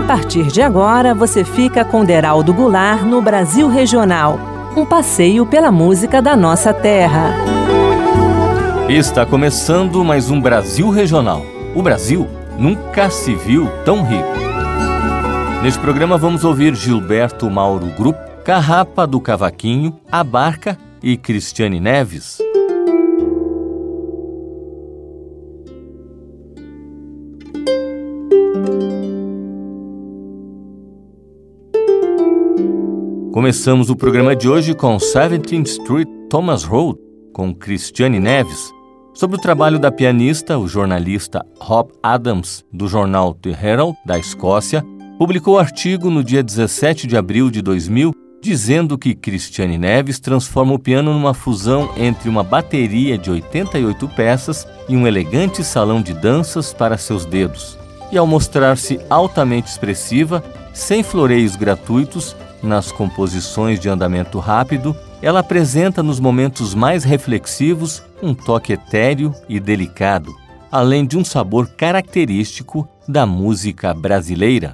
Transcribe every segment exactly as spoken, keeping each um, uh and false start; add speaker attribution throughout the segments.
Speaker 1: A partir de agora, você fica com Deraldo Goulart no Brasil Regional, um passeio pela música da nossa terra.
Speaker 2: Está começando mais um Brasil Regional. O Brasil nunca se viu tão rico. Neste programa vamos ouvir Gilberto Mauro Group, Carrapa do Cavaquinho, A Barca e Cristiane Neves. Começamos o programa de hoje com seventeenth Street Thomas Road, com Cristiane Neves, sobre o trabalho da pianista. O jornalista Rob Adams, do jornal The Herald, da Escócia, publicou artigo no dia dezessete de abril de dois mil, dizendo que Cristiane Neves transforma o piano numa fusão entre uma bateria de oitenta e oito peças e um elegante salão de danças para seus dedos. E ao mostrar-se altamente expressiva, sem floreios gratuitos, nas composições de andamento rápido, ela apresenta nos momentos mais reflexivos um toque etéreo e delicado, além de um sabor característico da música brasileira.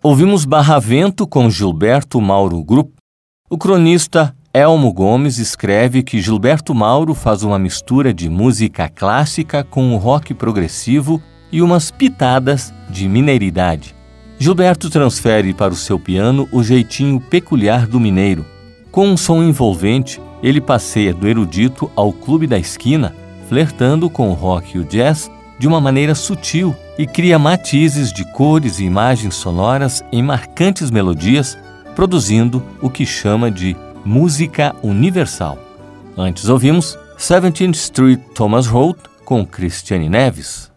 Speaker 2: Ouvimos Barravento com Gilberto Mauro Group. O cronista Elmo Gomes escreve que Gilberto Mauro faz uma mistura de música clássica com o rock progressivo e umas pitadas de mineiridade. Gilberto transfere para o seu piano o jeitinho peculiar do mineiro. Com um som envolvente, ele passeia do erudito ao clube da esquina, flertando com o rock e o jazz de uma maneira sutil e cria matizes de cores e imagens sonoras em marcantes melodias, produzindo o que chama de música universal. Antes ouvimos seventeenth Street Thomas Road com Cristiane Neves.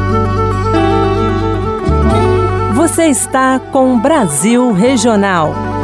Speaker 1: Você está com Brasil Regional.